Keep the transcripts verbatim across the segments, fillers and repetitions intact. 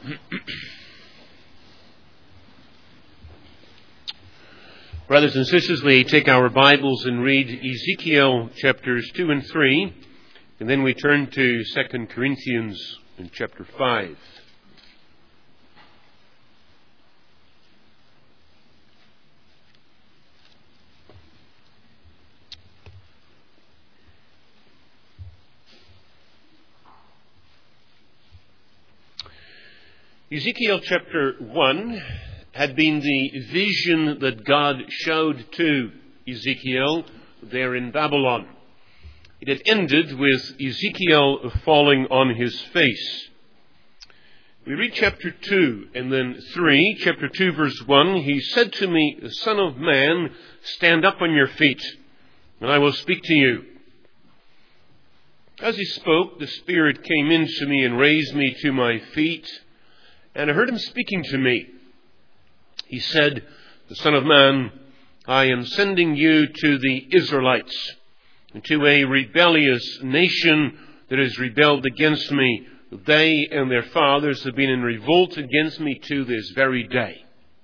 Brothers and sisters, we take our Bibles and read Ezekiel chapters two and three, and then we turn to Second Corinthians in chapter five. Ezekiel chapter one had been the vision that God showed to Ezekiel there in Babylon. It had ended with Ezekiel falling on his face. We read chapter two and then three. Chapter two verse one, he said to me, "Son of man, stand up on your feet, and I will speak to you." As he spoke, the Spirit came into me and raised me to my feet, and I heard him speaking to me. He said, "The Son of Man, I am sending you to the Israelites, and to a rebellious nation that has rebelled against me. They and their fathers have been in revolt against me to this very day.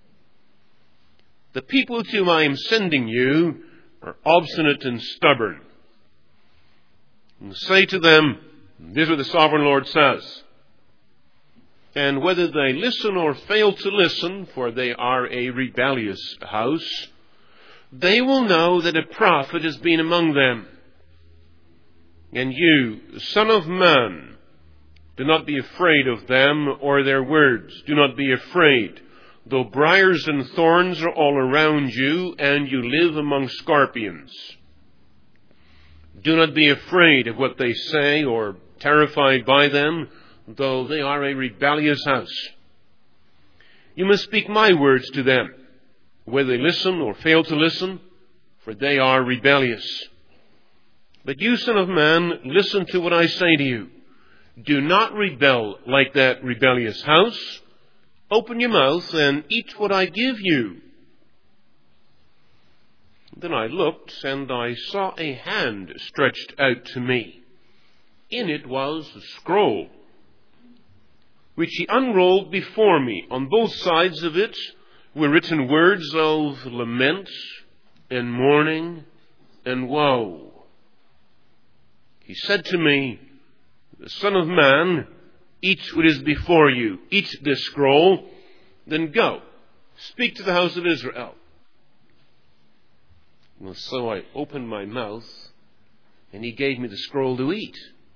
The people to whom I am sending you are obstinate and stubborn. And say to them, this is what the Sovereign Lord says. And whether they listen or fail to listen, for they are a rebellious house, they will know that a prophet has been among them. And you, Son of Man, do not be afraid of them or their words. Do not be afraid, though briars and thorns are all around you, and you live among scorpions. Do not be afraid of what they say or terrified by them, though they are a rebellious house. You must speak my words to them, whether they listen or fail to listen, for they are rebellious. But you, Son of Man, listen to what I say to you. Do not rebel like that rebellious house. Open your mouth and eat what I give you." Then I looked, and I saw a hand stretched out to me. In it was a scroll, which he unrolled before me. On both sides of it were written words of lament and mourning and woe. He said to me, "The Son of Man, eat what is before you. Eat this scroll, then go. Speak to the house of Israel." Well, so I opened my mouth, and he gave me the scroll to eat.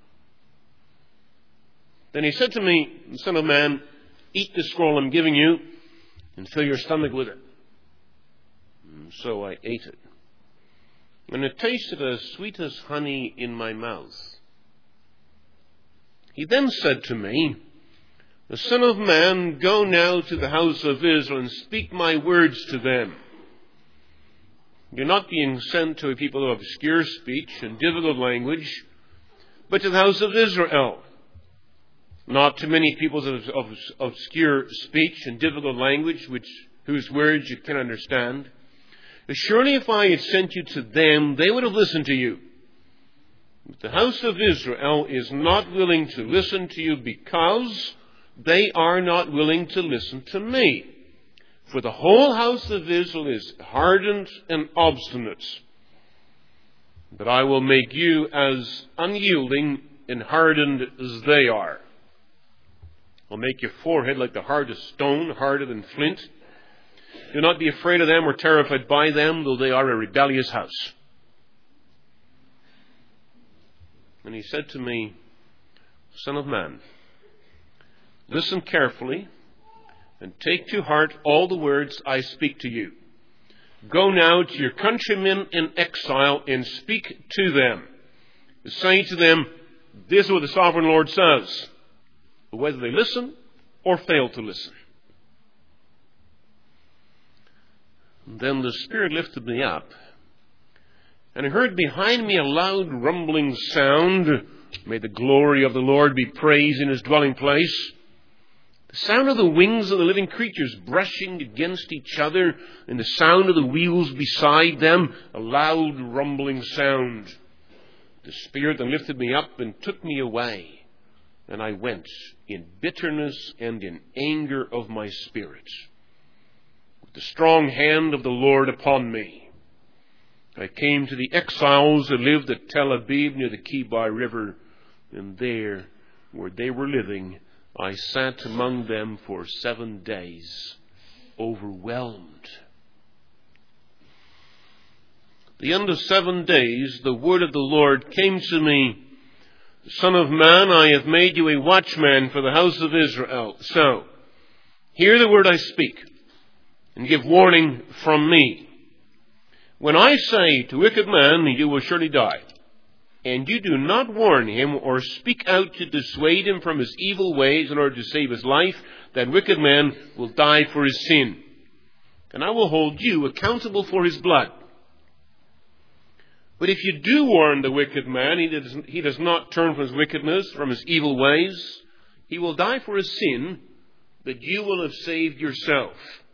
Then he said to me, "Son of man, eat the scroll I'm giving you and fill your stomach with it." And so I ate it. And it tasted as sweet as honey in my mouth. He then said to me, "The Son of Man, go now to the house of Israel and speak my words to them. You're not being sent to a people of obscure speech and difficult language, but to the house of Israel. Not to many peoples of, of obscure speech and difficult language, which whose words you can understand. Surely if I had sent you to them, they would have listened to you. But the house of Israel is not willing to listen to you because they are not willing to listen to me. For the whole house of Israel is hardened and obstinate. But I will make you as unyielding and hardened as they are. I'll make your forehead like the hardest stone, harder than flint. Do not be afraid of them or terrified by them, though they are a rebellious house." And he said to me, "Son of man, listen carefully and take to heart all the words I speak to you. Go now to your countrymen in exile and speak to them. Say to them, this is what the Sovereign Lord says, whether they listen or fail to listen." And then the Spirit lifted me up, and I heard behind me a loud rumbling sound. May the glory of the Lord be praised in his dwelling place. The sound of the wings of the living creatures brushing against each other, and the sound of the wheels beside them, a loud rumbling sound. The Spirit then lifted me up and took me away And I went in bitterness and in anger of my spirit, with the strong hand of the Lord upon me. I came to the exiles who lived at Tel Aviv near the Kibar River, and there, where they were living, I sat among them for seven days, overwhelmed. At the end of seven days, the word of the Lord came to me, Son of man, I have made you a watchman for the house of Israel. So, hear the word I speak, and give warning from me. When I say to wicked man, you will surely die, and you do not warn him or speak out to dissuade him from his evil ways in order to save his life, that wicked man will die for his sin. And I will hold you accountable for his blood. But if you do warn the wicked man, he does, he does not turn from his wickedness, from his evil ways, he will die for his sin, but you will have saved yourself.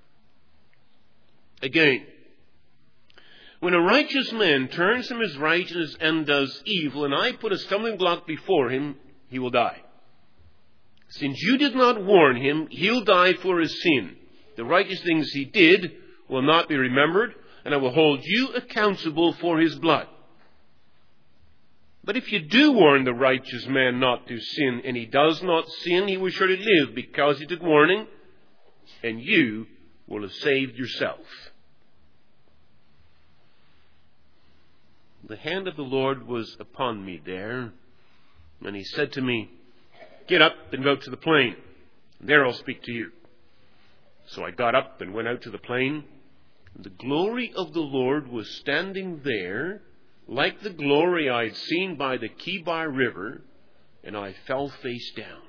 Again, when a righteous man turns from his righteousness and does evil, and I put a stumbling block before him, he will die. Since you did not warn him, he'll die for his sin. The righteous things he did will not be remembered, and I will hold you accountable for his blood. But if you do warn the righteous man not to sin, and he does not sin, he will surely live, because he did warning, and you will have saved yourself. The hand of the Lord was upon me there, and he said to me, Get up and go to the plain, and there I'll speak to you. So I got up and went out to the plain. The glory of the Lord was standing there, like the glory I had seen by the Kibar River, and I fell face down.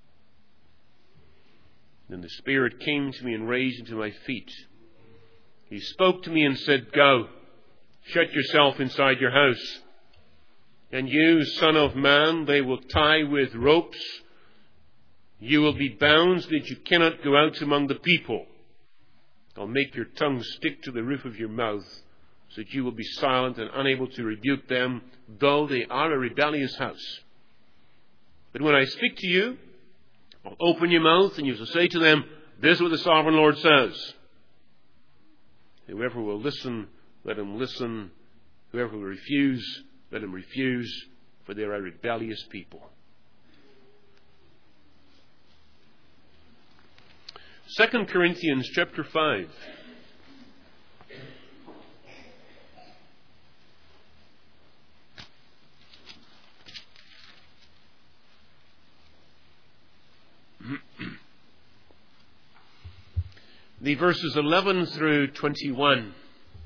Then the Spirit came to me and raised me to my feet. He spoke to me and said, Go, shut yourself inside your house. And you, son of man, they will tie with ropes. You will be bound so that you cannot go out among the people. I'll make your tongue stick to the roof of your mouth, so that you will be silent and unable to rebuke them, though they are a rebellious house. But when I speak to you, I'll open your mouth, and you shall say to them, This is what the sovereign Lord says. Whoever will listen, let him listen. Whoever will refuse, let him refuse, for they are a rebellious people. Second Corinthians chapter five. The verses eleven through twenty-one.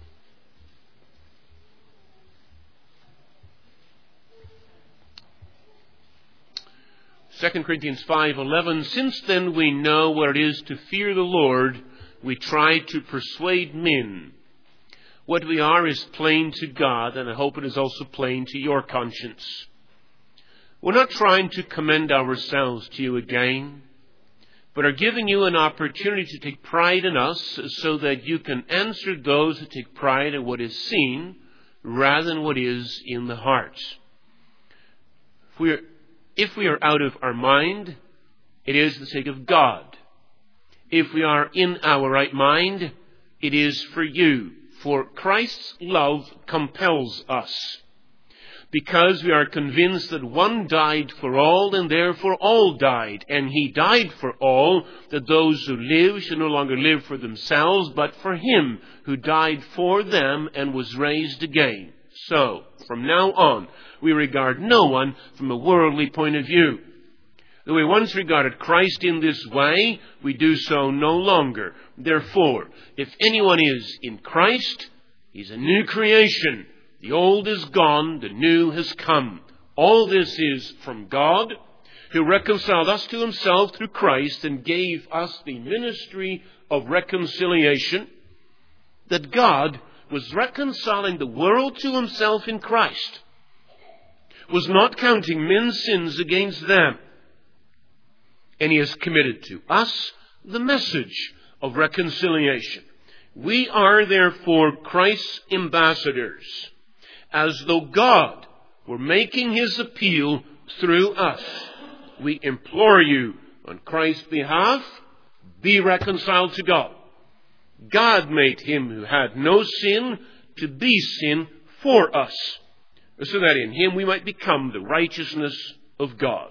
Second Corinthians five eleven. Since then we know what it is to fear the Lord, we try to persuade men. What we are is plain to God, and I hope it is also plain to your conscience. We're not trying to commend ourselves to you again, but are giving you an opportunity to take pride in us, so that you can answer those who take pride in what is seen rather than what is in the heart. If we are If we are out of our mind, it is for the sake of God. If we are in our right mind, it is for you. For Christ's love compels us. Because we are convinced that one died for all, and therefore all died. And he died for all, that those who live should no longer live for themselves, but for him who died for them and was raised again. So, from now on, we regard no one from a worldly point of view. Though we once regarded Christ in this way, we do so no longer. Therefore, if anyone is in Christ, he's a new creation. The old is gone, the new has come. All this is from God, who reconciled us to himself through Christ and gave us the ministry of reconciliation, that God was reconciling the world to himself in Christ, was not counting men's sins against them. And he has committed to us the message of reconciliation. We are therefore Christ's ambassadors, as though God were making his appeal through us. we implore you on Christ's behalf, be reconciled to God. God made him who had no sin to be sin for us, so that in him we might become the righteousness of God.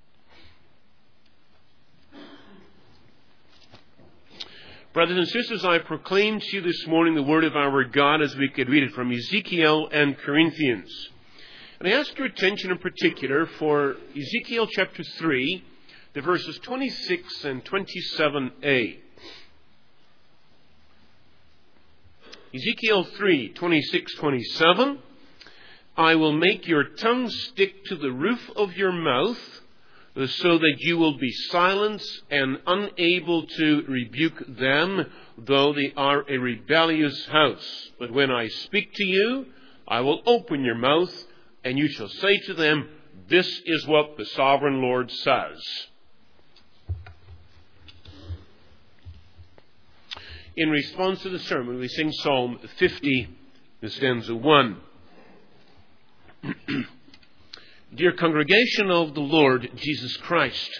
Brothers and sisters, I proclaim to you this morning the word of our God as we could read it from Ezekiel and Corinthians. And I ask your attention in particular for Ezekiel chapter three, the verses twenty-six and twenty-seven a. Ezekiel three, twenty-six, twenty-seven. I will make your tongue stick to the roof of your mouth, so that you will be silent and unable to rebuke them, though they are a rebellious house. But when I speak to you, I will open your mouth, and you shall say to them, this is what the sovereign Lord says. In response to the sermon, we sing Psalm fifty, stanza one. Dear congregation of the Lord Jesus Christ,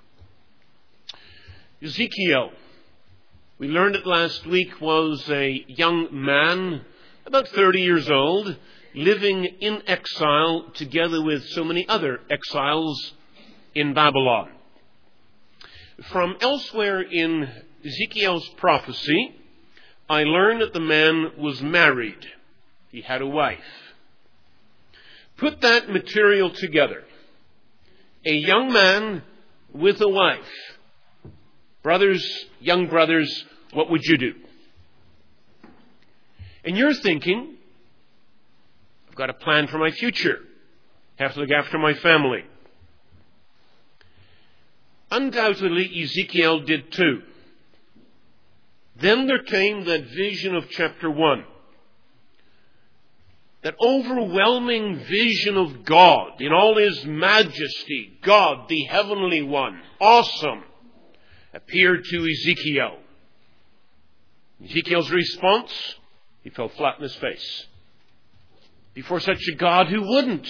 Ezekiel, we learned it last week, was a young man, about thirty years old, living in exile together with so many other exiles in Babylon. From elsewhere in Ezekiel's prophecy, I learned that the man was married. He had a wife. Put that material together. A young man with a wife. Brothers, young brothers, what would you do? And you're thinking, I've got a plan for my future. Have to look after my family. Undoubtedly, Ezekiel did too. Then there came that vision of chapter one. That overwhelming vision of God in all his majesty, God, the heavenly one, awesome, appeared to Ezekiel. Ezekiel's response, he fell flat in his face. Before such a God, who wouldn't?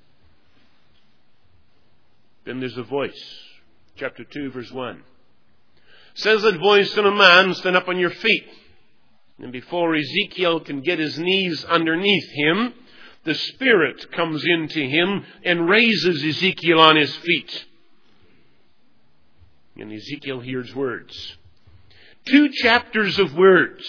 Then there's a voice. Chapter two, verse one. Says that voice to a man, stand up on your feet. And before Ezekiel can get his knees underneath him, the Spirit comes into him and raises Ezekiel on his feet. And Ezekiel hears words. Two chapters of words.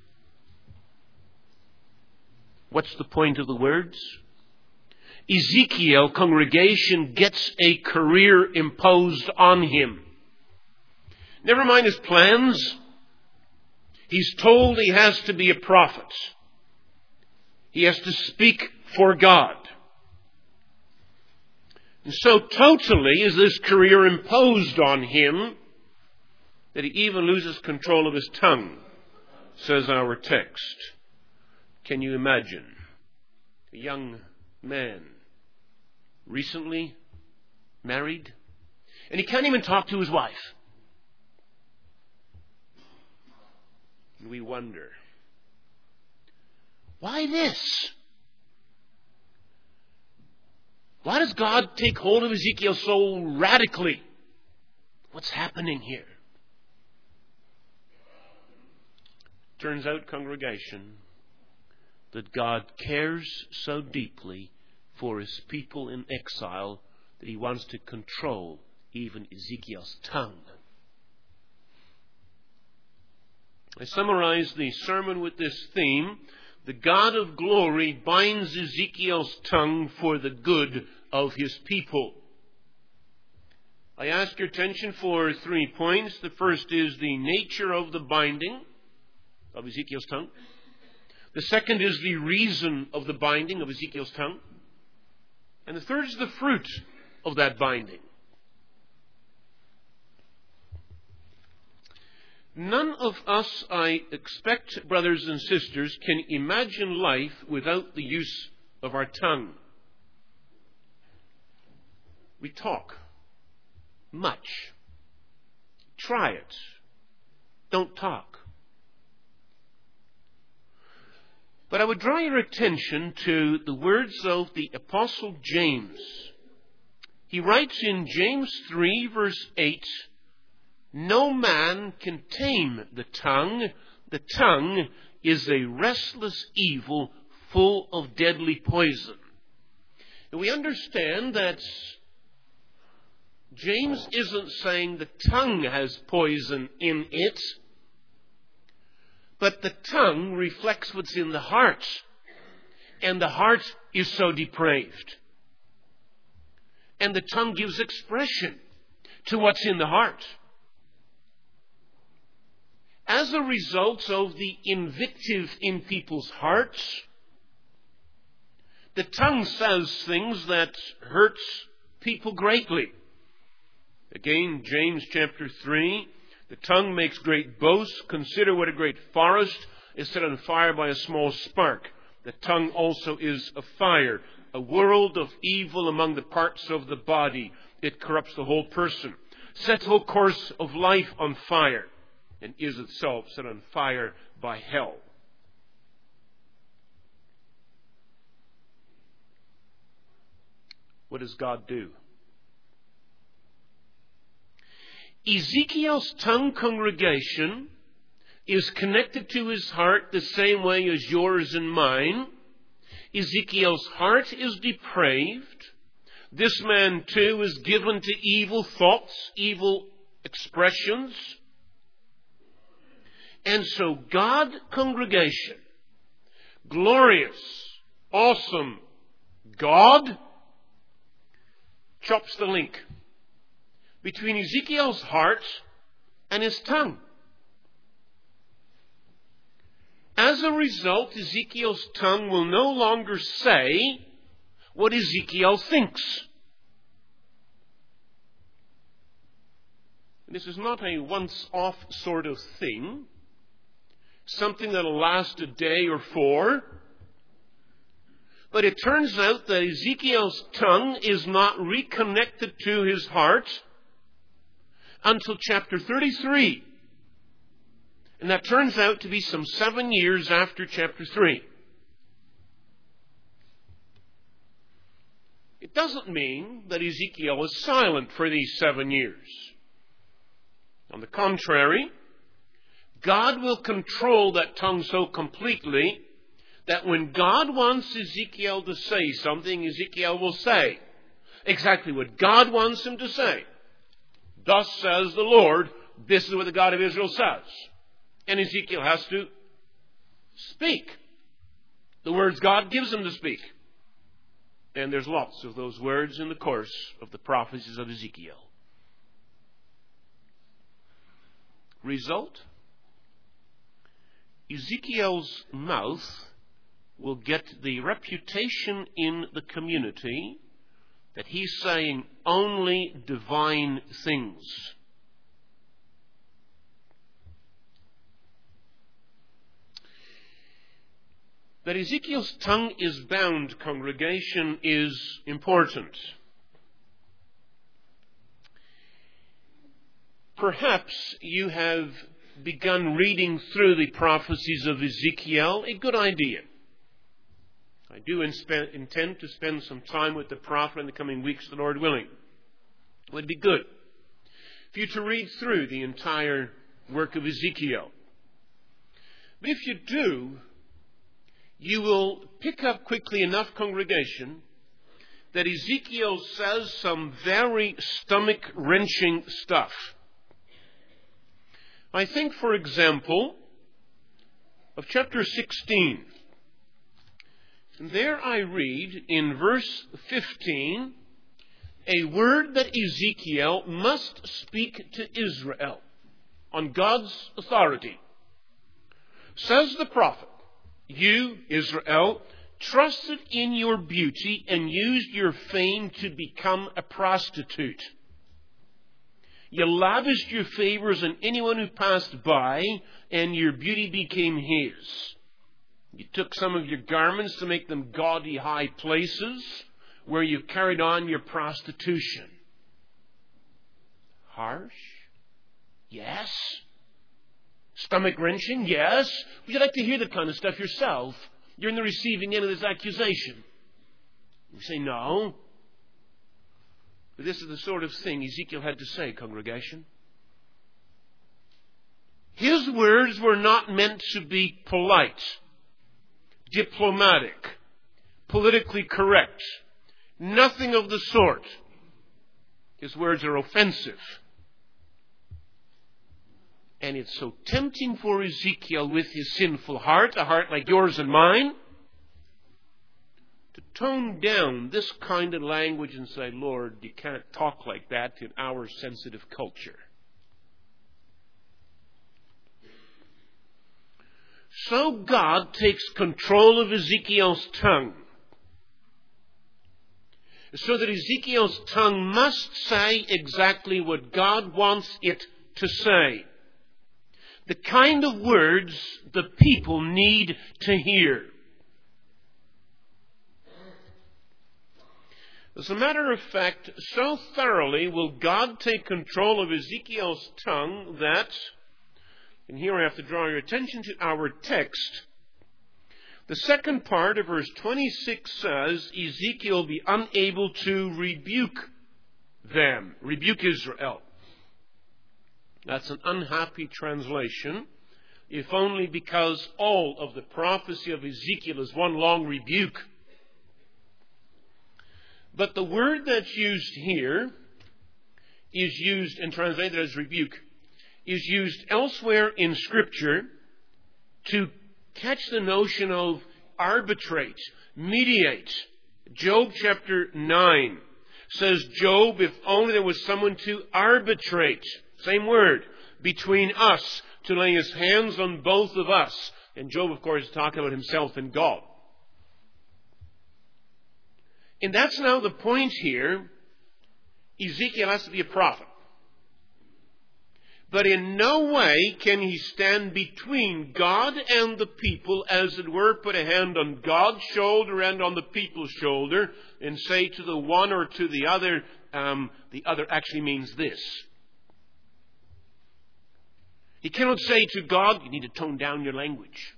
What's the point of the words? Ezekiel, congregation, gets a career imposed on him. Never mind his plans. He's told he has to be a prophet. He has to speak for God. And so totally is this career imposed on him that he even loses control of his tongue, says our text. Can you imagine a young man recently married, and he can't even talk to his wife? And we wonder, why this? Why does God take hold of Ezekiel so radically? What's happening here? Turns out, congregation, that God cares so deeply for his people in exile that he wants to control even Ezekiel's tongue. I summarize the sermon with this theme. The God of glory binds Ezekiel's tongue for the good of his people. I ask your attention for three points. The first is the nature of the binding of Ezekiel's tongue. The second is the reason of the binding of Ezekiel's tongue. And the third is the fruit of that binding. None of us, I expect, brothers and sisters, can imagine life without the use of our tongue. We talk much. Try it. Don't talk. But I would draw your attention to the words of the Apostle James He writes in James three, verse eight, "No man can tame the tongue. The tongue is a restless evil full of deadly poison." And we understand that James isn't saying the tongue has poison in it, but the tongue reflects what's in the heart. And the heart is so depraved. And the tongue gives expression to what's in the heart. As a result of the invective in people's hearts, the tongue says things that hurts people greatly. Again, James chapter three, "The tongue makes great boasts. Consider what a great forest is set on fire by a small spark. The tongue also is a fire, a world of evil among the parts of the body. It corrupts the whole person, sets the whole course of life on fire, and is itself set on fire by hell." What does God do? Ezekiel's tongue, congregation, is connected to his heart the same way as yours and mine. Ezekiel's heart is depraved. This man too is given to evil thoughts, evil expressions. And so God, congregation, glorious, awesome God, chops the link between Ezekiel's heart and his tongue. As a result, Ezekiel's tongue will no longer say what Ezekiel thinks. This is not a once-off sort of thing, something that'll last a day or four. But it turns out that Ezekiel's tongue is not reconnected to his heart until chapter thirty-three. And that turns out to be some seven years after chapter three. It doesn't mean that Ezekiel is silent for these seven years. On the contrary, God will control that tongue so completely that when God wants Ezekiel to say something, Ezekiel will say exactly what God wants him to say. "Thus says the Lord," this is what the God of Israel says. And Ezekiel has to speak the words God gives him to speak. And there's lots of those words in the course of the prophecies of Ezekiel. Result? Ezekiel's mouth will get the reputation in the community that he's saying only divine things. That Ezekiel's tongue is bound, congregation, is important. Perhaps you have begun reading through the prophecies of Ezekiel. A good idea. I do inspe- intend to spend some time with the prophet in the coming weeks, the Lord willing. It would be good for you to read through the entire work of Ezekiel. But if you do, you will pick up quickly enough, congregation, that Ezekiel says some very stomach-wrenching stuff. I think, for example, of chapter sixteen. And there I read in verse fifteen a word that Ezekiel must speak to Israel on God's authority. Says the prophet, "You, Israel, trusted in your beauty and used your fame to become a prostitute. You lavished your favors on anyone who passed by, and your beauty became his. You took some of your garments to make them gaudy high places where you carried on your prostitution." Harsh? Yes. Stomach-wrenching? Yes. Would you like to hear that kind of stuff yourself? You're in the receiving end of this accusation. You say no. But this is the sort of thing Ezekiel had to say, congregation. His words were not meant to be polite, diplomatic, politically correct. Nothing of the sort. His words are offensive. And it's so tempting for Ezekiel, with his sinful heart, a heart like yours and mine, to tone down this kind of language and say, Lord, you can't talk like that in our sensitive culture. So God takes control of Ezekiel's tongue, so that Ezekiel's tongue must say exactly what God wants it to say. The kind of words the people need to hear. As a matter of fact, so thoroughly will God take control of Ezekiel's tongue that, and here I have to draw your attention to our text, the second part of verse twenty-six says, Ezekiel will be unable to rebuke them, rebuke Israel. That's an unhappy translation, if only because all of the prophecy of Ezekiel is one long rebuke. But the word that's used here is used and translated as rebuke, is used elsewhere in Scripture to catch the notion of arbitrate, mediate. Job chapter nine says, Job, if only there was someone to arbitrate, same word, between us, to lay his hands on both of us. And Job, of course, is talking about himself and God. And that's now the point here. Ezekiel has to be a prophet. But in no way can he stand between God and the people, as it were, put a hand on God's shoulder and on the people's shoulder, and say to the one or to the other, um, the other actually means this. He cannot say to God, you need to tone down your language.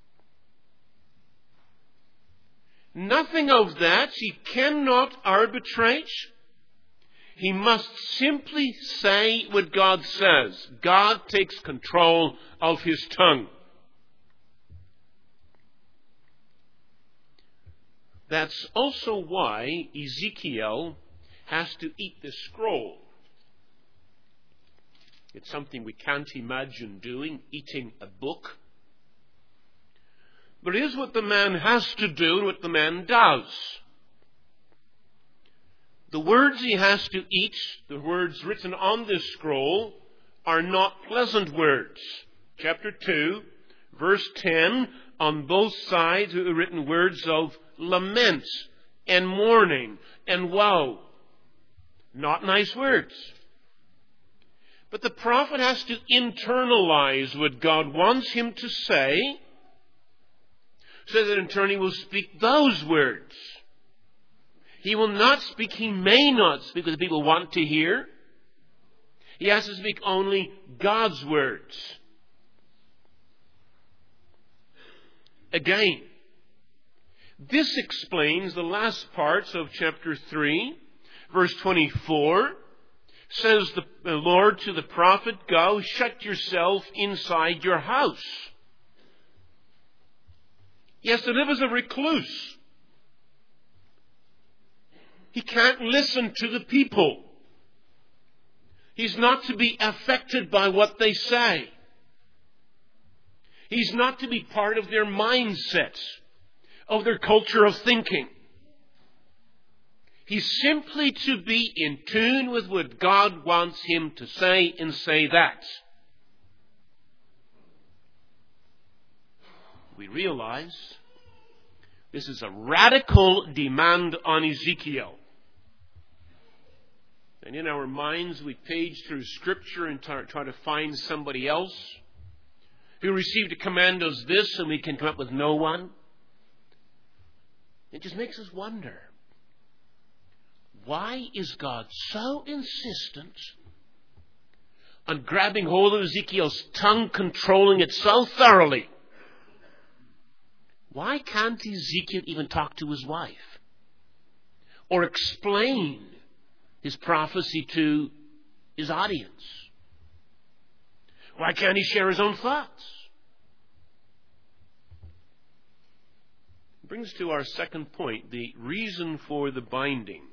Nothing of that. He cannot arbitrate. He must simply say what God says. God takes control of his tongue. That's also why Ezekiel has to eat the scroll. It's something we can't imagine doing, eating a book. But it is what the man has to do and what the man does. The words he has to eat, the words written on this scroll, are not pleasant words. Chapter two, verse ten, on both sides are written words of lament and mourning and woe. Not nice words. But the prophet has to internalize what God wants him to say, so that in turn he will speak those words. He will not speak, he may not speak what the people want to hear. He has to speak only God's words. Again, this explains the last parts of chapter three, verse twenty-four. Says the Lord to the prophet, go, shut yourself inside your house. He has to live as a recluse. He can't listen to the people. He's not to be affected by what they say. He's not to be part of their mindset, of their culture of thinking. He's simply to be in tune with what God wants him to say, and say that. We realize this is a radical demand on Ezekiel. And in our minds we page through Scripture and try, try to find somebody else who received a command as this, and we can come up with no one. It just makes us wonder. Why is God so insistent on grabbing hold of Ezekiel's tongue, controlling it so thoroughly? Why can't Ezekiel even talk to his wife? Or explain his prophecy to his audience? Why can't he share his own thoughts? It brings us to our second point, the reason for the binding.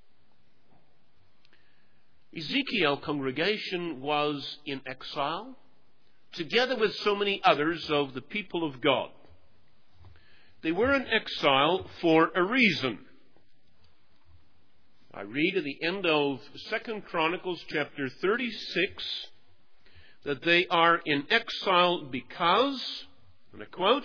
Ezekiel congregation was in exile, together with so many others of the people of God. They were in exile for a reason. I read at the end of Second Chronicles chapter thirty-six that they are in exile because, and I quote,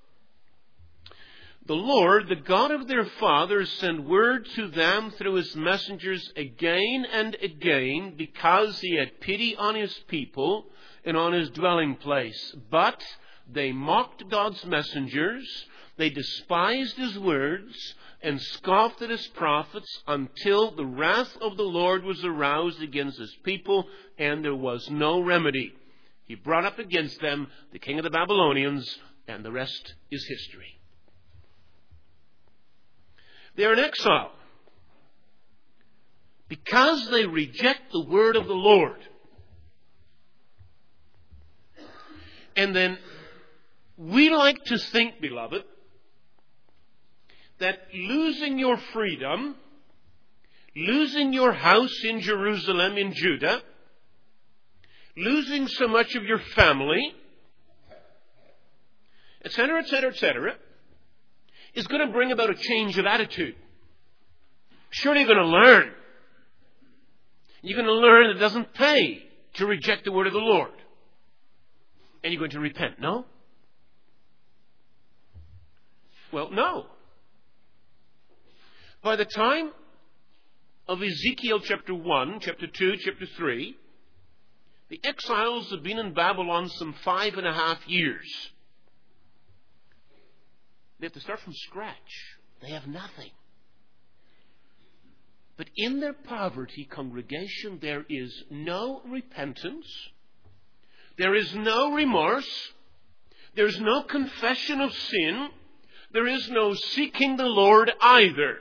"The Lord, the God of their fathers, sent word to them through his messengers again and again, because he had pity on his people and on his dwelling place. But they mocked God's messengers, they despised his words, and scoffed at his prophets, until the wrath of the Lord was aroused against his people, and there was no remedy. He brought up against them the king of the Babylonians, and the rest is history." They are in exile because they reject the word of the Lord. And then we like to think, beloved, that losing your freedom, losing your house in Jerusalem in Judah, losing so much of your family, et cetera, et cetera, et cetera, is going to bring about a change of attitude. Surely you're going to learn. You're going to learn it doesn't pay to reject the word of the Lord. And you're going to repent. No? Well, no. By the time of Ezekiel chapter one, chapter two, chapter three, the exiles have been in Babylon some five and a half years. They have to start from scratch. They have nothing. But in their poverty, congregation, there is no repentance. There is no remorse. There is no confession of sin. There is no seeking the Lord either.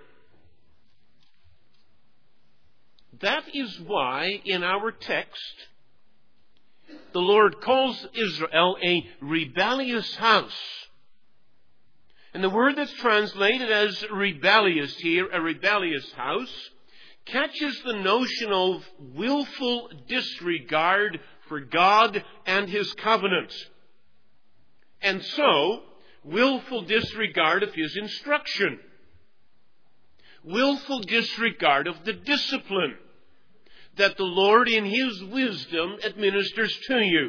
That is why in our text, the Lord calls Israel a rebellious house. And the word that's translated as rebellious here, a rebellious house, catches the notion of willful disregard for God and his covenant. And so, willful disregard of his instruction. Willful disregard of the discipline that the Lord in his wisdom administers to you.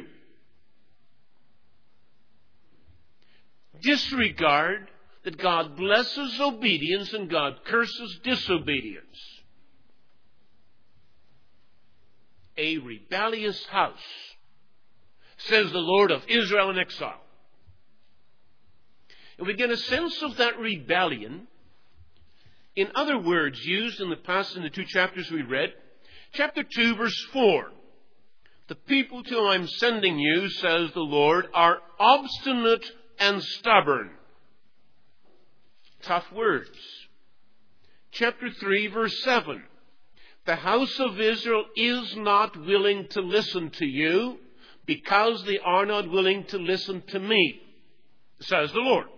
Disregard that God blesses obedience and God curses disobedience. A rebellious house, says the Lord of Israel in exile. And we get a sense of that rebellion in other words used in the past in the two chapters we read. Chapter two, verse four. The people to whom I'm sending you, says the Lord, are obstinate and stubborn. Tough words. Chapter three, verse seven. The house of Israel is not willing to listen to you because they are not willing to listen to me, says the Lord.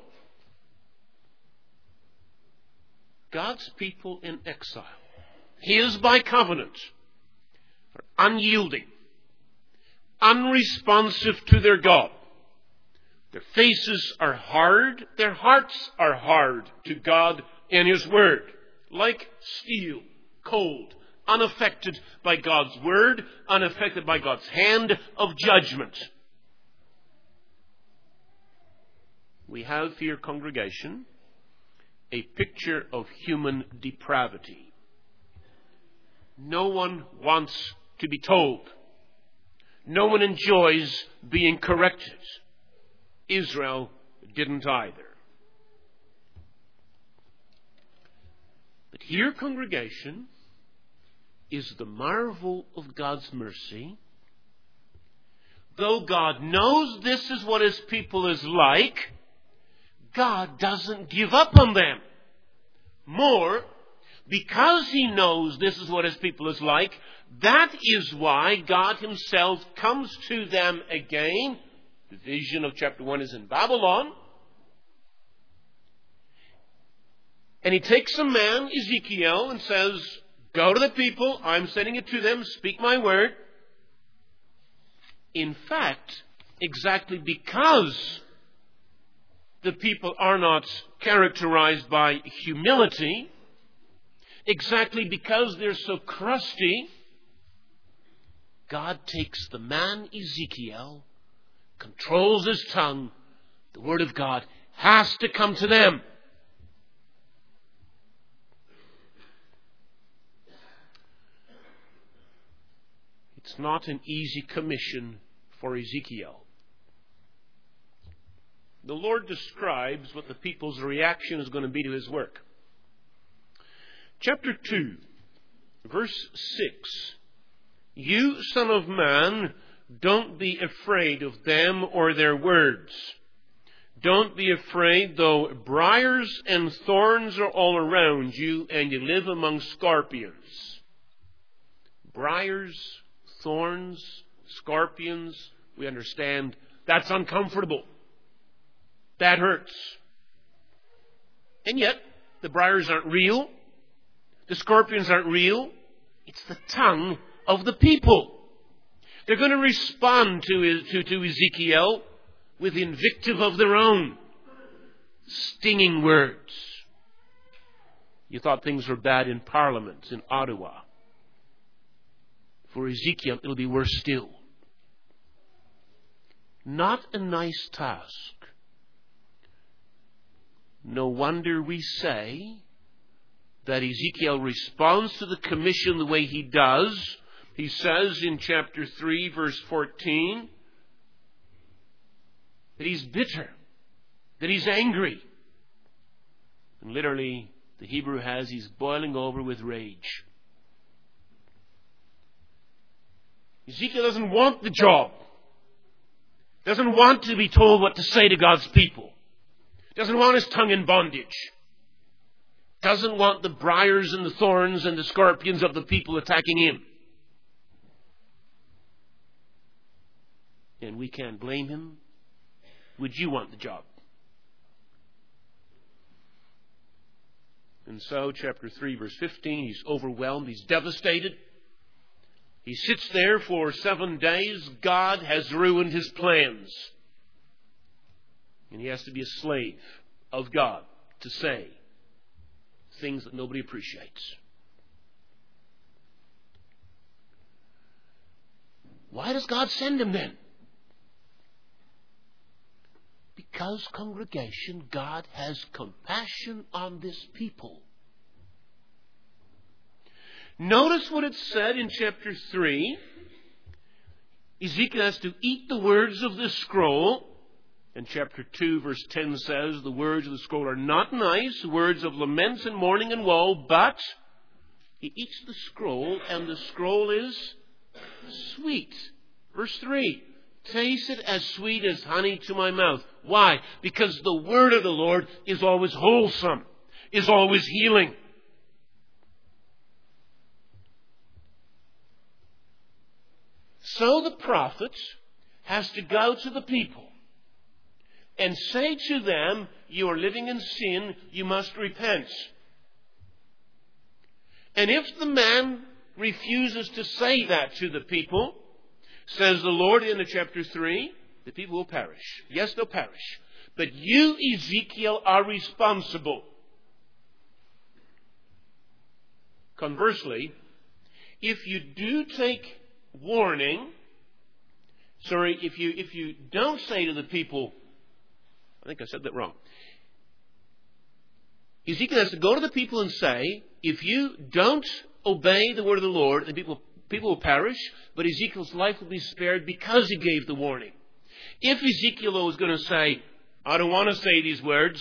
God's people in exile, his by covenant, are unyielding, unresponsive to their God. Their faces are hard, their hearts are hard to God and his word, like steel, cold, unaffected by God's word, unaffected by God's hand of judgment. We have here, congregation, a picture of human depravity. No one wants to be told. No one enjoys being corrected. Israel didn't either. But here, congregation, is the marvel of God's mercy. Though God knows this is what his people is like, God doesn't give up on them. More, because he knows this is what his people is like, that is why God himself comes to them again. The vision of chapter one is in Babylon. And he takes a man, Ezekiel, and says, go to the people, I'm sending it to them, speak my word. In fact, exactly because the people are not characterized by humility, exactly because they're so crusty, God takes the man Ezekiel, controls his tongue. The word of God has to come to them. It's not an easy commission for Ezekiel. The Lord describes what the people's reaction is going to be to his work. Chapter two, verse six. You, son of man, don't be afraid of them or their words. Don't be afraid, though briars and thorns are all around you and you live among scorpions. Briars, thorns, scorpions, we understand that's uncomfortable. That hurts. And yet, the briars aren't real. The scorpions aren't real. It's the tongue of the people. They're going to respond to, to, to Ezekiel with invective of their own. Stinging words. You thought things were bad in Parliament, in Ottawa. For Ezekiel, it'll be worse still. Not a nice task. No wonder we say that Ezekiel responds to the commission the way he does. He says in chapter three, verse fourteen, that he's bitter, that he's angry. And literally, the Hebrew has, he's boiling over with rage. Ezekiel doesn't want the job. Doesn't want to be told what to say to God's people. Doesn't want his tongue in bondage. Doesn't want the briars and the thorns and the scorpions of the people attacking him. And we can't blame him. Would you want the job? And so, chapter three, verse fifteen, he's overwhelmed, he's devastated. He sits there for seven days. God has ruined his plans. And he has to be a slave of God to say things that nobody appreciates. Why does God send him then? Because, congregation, God has compassion on this people. Notice what it said in chapter three. Ezekiel has to eat the words of the scroll. And chapter two, verse ten says, the words of the scroll are not nice, words of laments and mourning and woe, but he eats the scroll, and the scroll is sweet. Verse three, taste it as sweet as honey to my mouth. Why? Because the word of the Lord is always wholesome, is always healing. So the prophet has to go to the people and say to them, you are living in sin, you must repent. And if the man refuses to say that to the people, says the Lord in chapter three, the people will perish. Yes, they'll perish. But you, Ezekiel, are responsible. Conversely, if you do take warning, sorry, if you if you don't say to the people, I think I said that wrong. Ezekiel has to go to the people and say, if you don't obey the word of the Lord, the people, people will perish, but Ezekiel's life will be spared because he gave the warning. If Ezekiel was going to say, I don't want to say these words,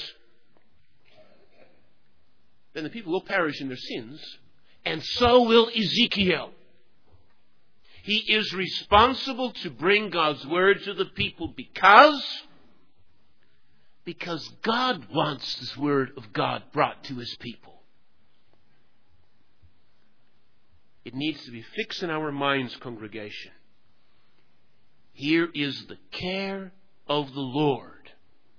then the people will perish in their sins, and so will Ezekiel. He is responsible to bring God's word to the people because, because God wants this word of God brought to his people. It needs to be fixed in our minds, congregation. Here is the care of the Lord.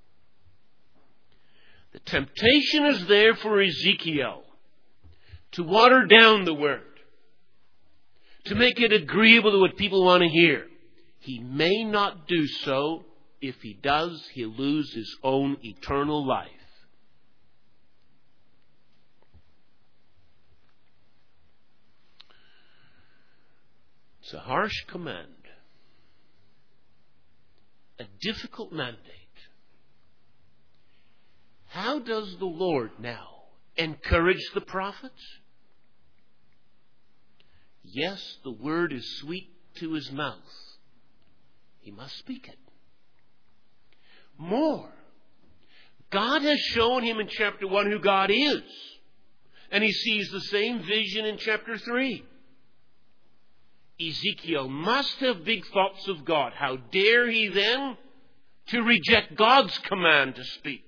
The temptation is there for Ezekiel to water down the Word, to make it agreeable to what people want to hear. He may not do so. If he does, he'll lose his own eternal life. It's a harsh command, a difficult mandate. How does the Lord now encourage the prophets? Yes, the word is sweet to his mouth. He must speak it. More, God has shown him in chapter one who God is. And he sees the same vision in chapter three. Ezekiel must have big thoughts of God. How dare he then to reject God's command to speak?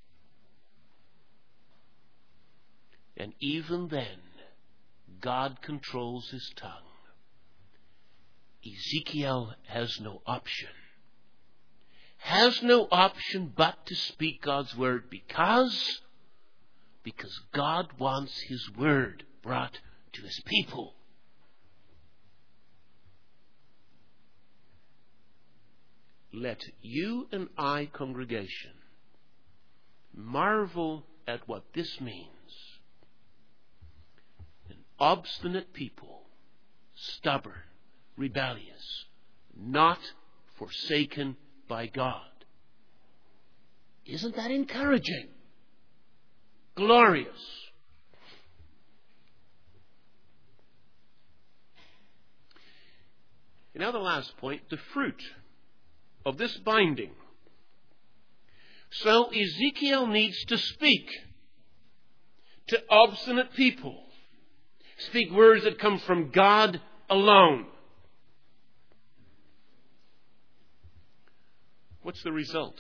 And even then, God controls his tongue. Ezekiel has no option. Has no option but to speak God's word because, because God wants his word brought to his people. Let you and I, congregation, marvel at what this means. An obstinate people, stubborn, rebellious, not forsaken by God. Isn't that encouraging? Glorious. And now the last point, the fruit of this binding. So Ezekiel needs to speak to obstinate people. Speak words that come from God alone. What's the result?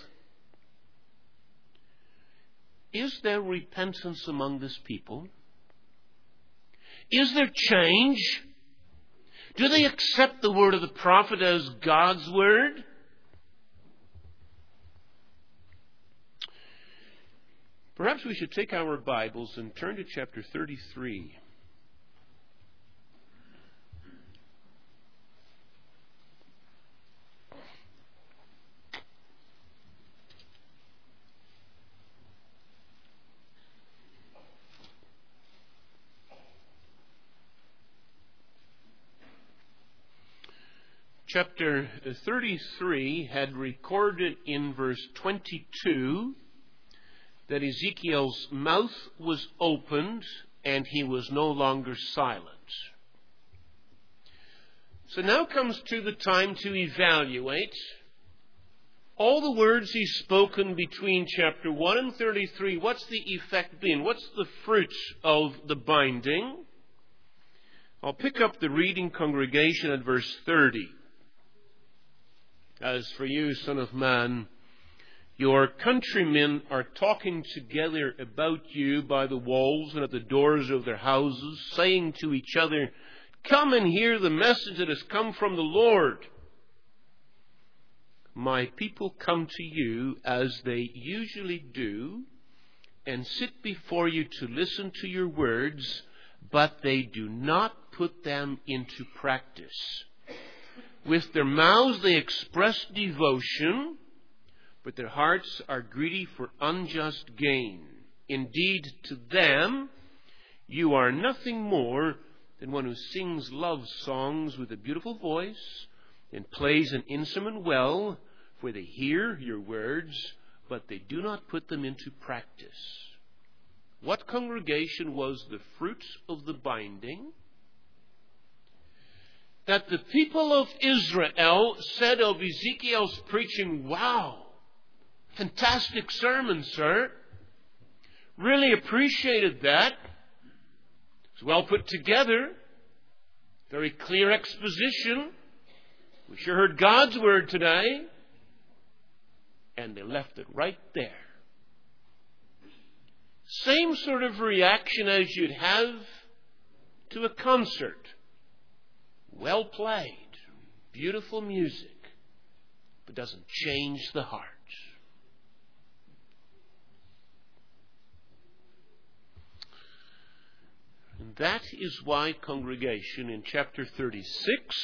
Is there repentance among this people? Is there change? Do they accept the word of the prophet as God's word? Perhaps we should take our Bibles and turn to chapter thirty-three. Chapter thirty-three had recorded in verse twenty-two that Ezekiel's mouth was opened and he was no longer silent. So now comes to the time to evaluate all the words he's spoken between chapter one and thirty-three. What's the effect been? What's the fruit of the binding? I'll pick up the reading, congregation, at verse thirty. As for you, son of man, your countrymen are talking together about you by the walls and at the doors of their houses, saying to each other, "Come and hear the message that has come from the Lord." My people come to you as they usually do and sit before you to listen to your words, but they do not put them into practice. With their mouths they express devotion, but their hearts are greedy for unjust gain. Indeed, to them, you are nothing more than one who sings love songs with a beautiful voice and plays an instrument well, for they hear your words, but they do not put them into practice. What, congregation, was the fruits of the binding? That the people of Israel said of Ezekiel's preaching, "Wow, fantastic sermon, sir. Really appreciated that. It's well put together. Very clear exposition. We sure heard God's word today." And they left it right there. Same sort of reaction as you'd have to a concert. well played, beautiful music, but doesn't change the heart. And that is why, congregation, in chapter thirty-six,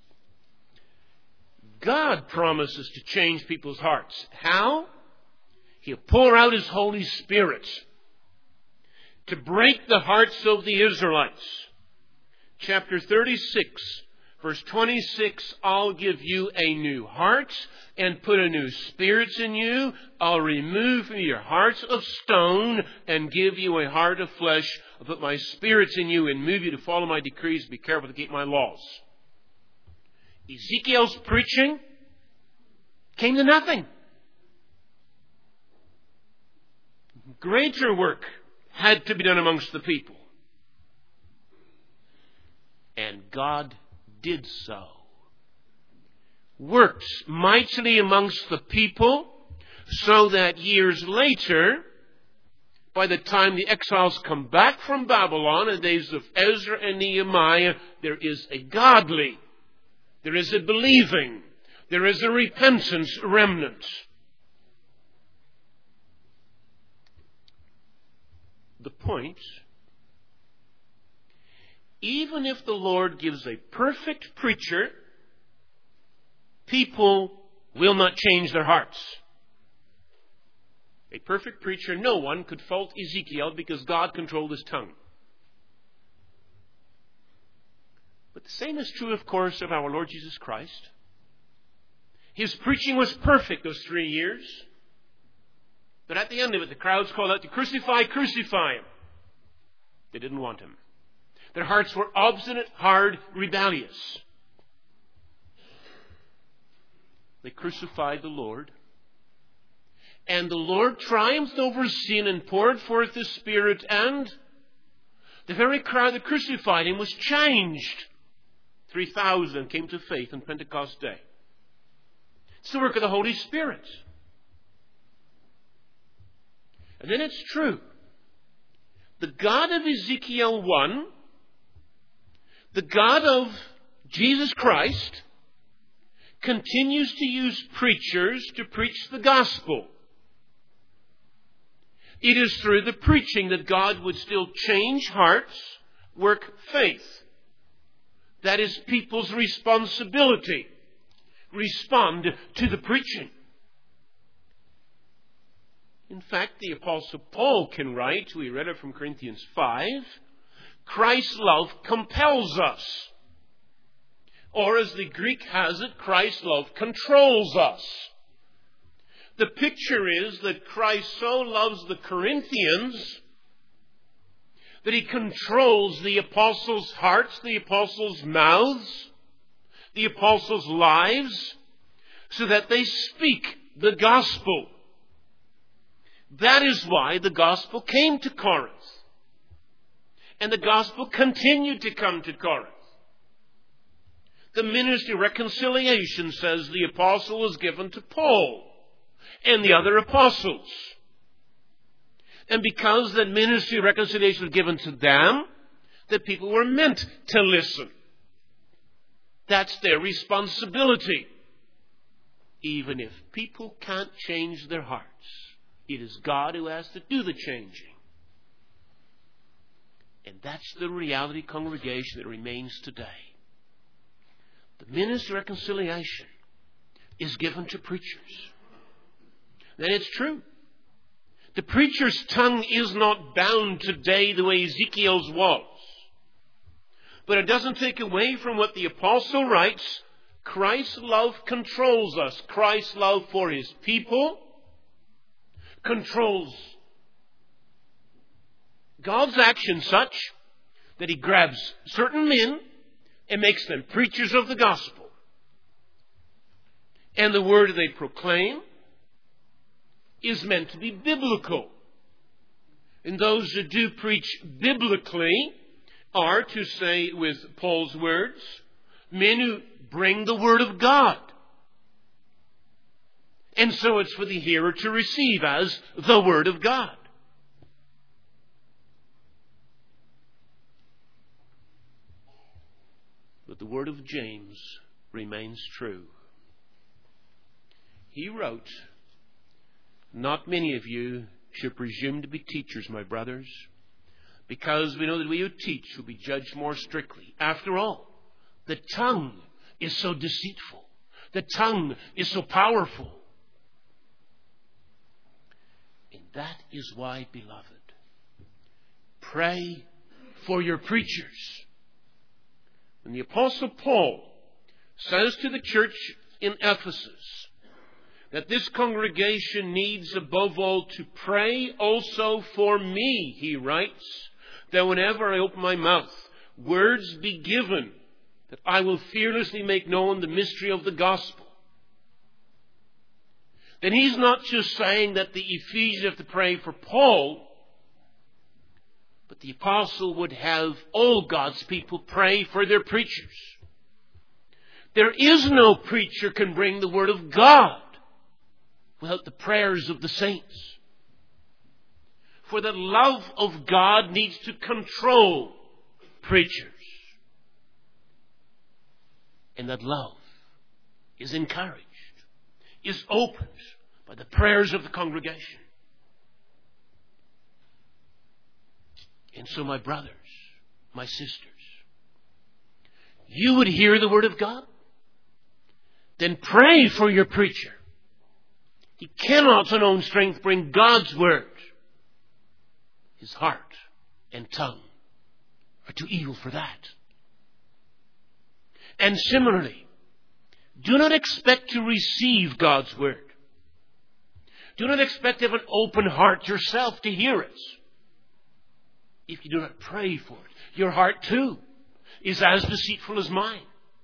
God promises to change people's hearts. How? He'll pour out His Holy Spirit to break the hearts of the Israelites. Chapter thirty-six, verse twenty-six, I'll give you a new heart and put a new spirit in you. I'll remove from you your hearts of stone and give you a heart of flesh. I'll put my spirits in you and move you to follow my decrees. Be careful to keep my laws. Ezekiel's preaching came to nothing. Greater work had to be done amongst the people. And God did so. Worked mightily amongst the people, so that years later, by the time the exiles come back from Babylon in the days of Ezra and Nehemiah, there is a godly, there is a believing, there is a repentance remnant. The point, even if the Lord gives a perfect preacher, people will not change their hearts. A perfect preacher, no one could fault Ezekiel because God controlled his tongue. But the same is true, of course, of our Lord Jesus Christ. His preaching was perfect those three years. But at the end of it, the crowds called out to crucify, crucify Him. They didn't want Him. Their hearts were obstinate, hard, rebellious. They crucified the Lord. And the Lord triumphed over sin and poured forth His Spirit, and the very crowd that crucified Him was changed. three thousand came to faith on Pentecost Day. It's the work of the Holy Spirit. And then it's true. The God of Ezekiel one, the God of Jesus Christ, continues to use preachers to preach the gospel. It is through the preaching that God would still change hearts, work faith. That is people's responsibility. Respond to the preaching. In fact, the Apostle Paul can write, we read it from Corinthians five, Christ's love compels us. Or as the Greek has it, Christ's love controls us. The picture is that Christ so loves the Corinthians that He controls the apostles' hearts, the apostles' mouths, the apostles' lives, so that they speak the gospel. That is why the gospel came to Corinth. And the gospel continued to come to Corinth. The ministry of reconciliation says the apostle was given to Paul and the other apostles. And because the ministry of reconciliation was given to them, the people were meant to listen. That's their responsibility. Even if people can't change their hearts, it is God who has to do the changing. And that's the reality, congregation, that remains today. The ministry of reconciliation is given to preachers. Then it's true. The preacher's tongue is not bound today the way Ezekiel's was. But it doesn't take away from what the apostle writes. Christ's love controls us. Christ's love for His people controls God's action such that He grabs certain men and makes them preachers of the gospel. And the word they proclaim is meant to be biblical. And those who do preach biblically are, to say with Paul's words, men who bring the word of God. And so it's for the hearer to receive as the word of God. But the word of James remains true. He wrote, "Not many of you should presume to be teachers, my brothers, because we know that we who teach will be judged more strictly. After all, the tongue is so deceitful. The tongue is so powerful." And that is why, beloved, pray for your preachers. When the Apostle Paul says to the church in Ephesus that this congregation needs above all to pray also for me, he writes, that whenever I open my mouth, words be given, that I will fearlessly make known the mystery of the gospel. Then he's not just saying that the Ephesians have to pray for Paul, but the apostle would have all God's people pray for their preachers. There is no preacher can bring the word of God without the prayers of the saints. For the love of God needs to control preachers. And that love is encouraged, is opened by the prayers of the congregation. And so, my brothers, my sisters, you would hear the word of God? Then pray for your preacher. He cannot on own strength bring God's word. His heart and tongue are too evil for that. And similarly, do not expect to receive God's word. Do not expect to have an open heart yourself to hear it, if you do not pray for it. Your heart too is as deceitful as mine.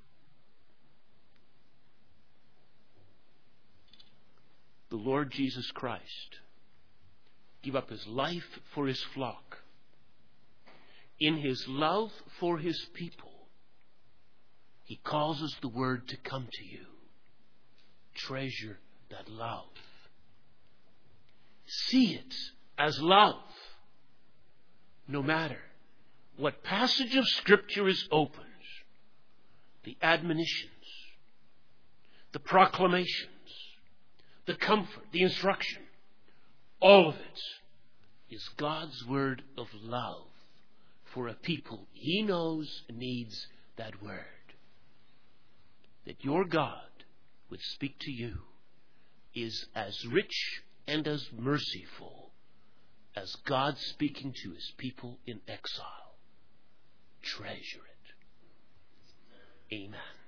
The Lord Jesus Christ gave up his life for his flock. In his love for his people, he causes the word to come to you. Treasure that love. See it as love. No matter what passage of Scripture is opened, the admonitions, the proclamations, the comfort, the instruction, all of it is God's word of love for a people he knows needs that word. That your God would speak to you is as rich and as merciful as God speaking to his people in exile. Treasure it. Amen.